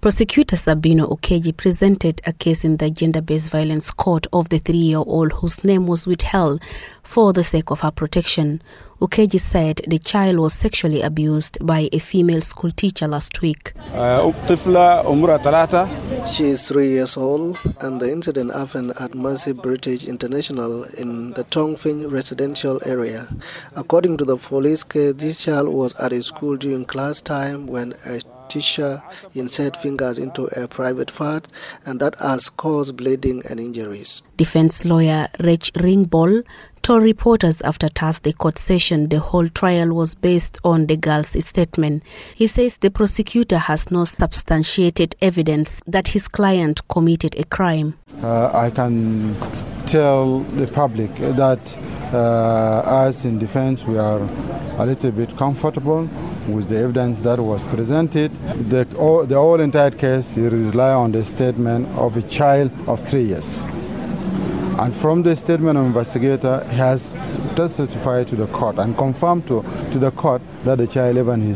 Prosecutor Sabino Okeji presented a case in the gender-based violence court of the 3-year-old whose name was withheld for the sake of her protection. Okeji said the child was sexually abused by a female school teacher last week. She is 3 years old, and the incident happened at Mercy British International in the Tongfing residential area. According to the police case, this child was at a school during class time when a teacher inserted fingers into a private part, and that has caused bleeding and injuries. Defense lawyer Rech Ringbol told reporters after Thursday court session the whole trial was based on the girl's statement. He says the prosecutor has no substantiated evidence that his client committed a crime. I can tell the public that us in defense, we are a little bit comfortable with the evidence that was presented. The whole entire case relies on the statement of a child of 3 years. And from the statement of investigator, he has testified to the court and confirmed to the court that the child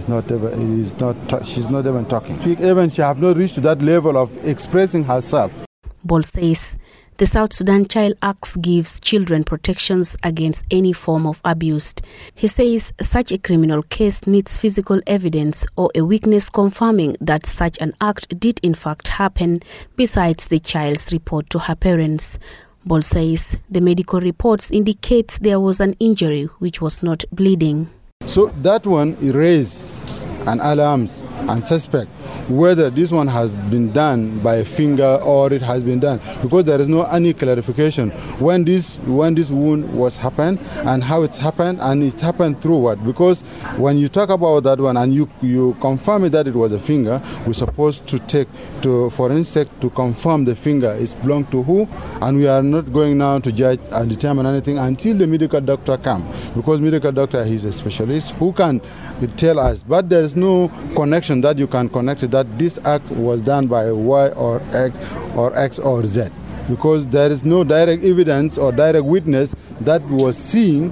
she's not even talking. Even she have not reached to that level of expressing herself. Bol says the South Sudan Child Act gives children protections against any form of abuse. He says such a criminal case needs physical evidence or a witness confirming that such an act did in fact happen, besides the child's report to her parents. Bol says the medical reports indicate there was an injury which was not bleeding. So that one erased an alarm and suspect whether this one has been done by a finger or it has been done, because there is no any clarification when this wound was happened and how it's happened, and it happened through what. Because when you talk about that one and you confirm that it was a finger, we're supposed to take to forensic to confirm the finger is belong to who, and we are not going now to judge and determine anything until the medical doctor comes, because medical doctor is a specialist who can tell us. But there is no connection that you can connect that this act was done by Y or X or Z, because there is no direct evidence or direct witness that was seeing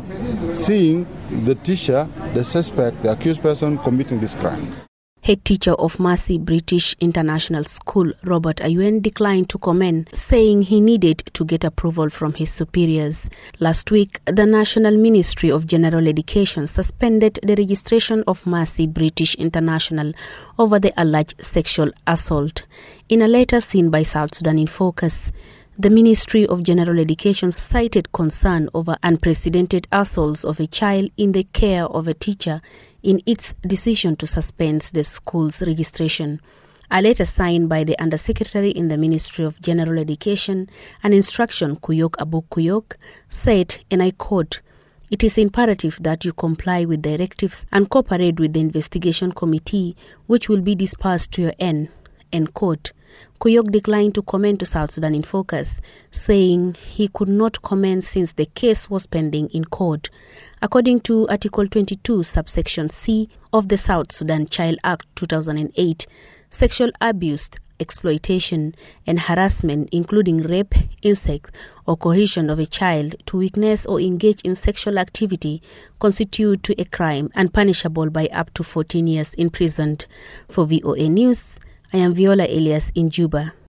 the teacher, the suspect, the accused person committing this crime. Head teacher of Mercy British International School, Robert Ayuen, declined to comment, saying he needed to get approval from his superiors. Last week, the National Ministry of General Education suspended the registration of Mercy British International over the alleged sexual assault. In a letter seen by South Sudan in Focus, the Ministry of General Education cited concern over unprecedented assaults of a child in the care of a teacher in its decision to suspend the school's registration. A letter signed by the Undersecretary in the Ministry of General Education and Instruction, Kuyok Abu Kuyok, said, and I quote, "It is imperative that you comply with directives and cooperate with the investigation committee, which will be dispersed to your end," end quote. Kuyok declined to comment to South Sudan in Focus, saying he could not comment since the case was pending in court. According to Article 22, subsection C of the South Sudan Child Act 2008, sexual abuse, exploitation, and harassment, including rape, incest, or coercion of a child to witness or engage in sexual activity, constitute to a crime and punishable by up to 14 years imprisoned. For VOA News, I am Viola Elias in Juba.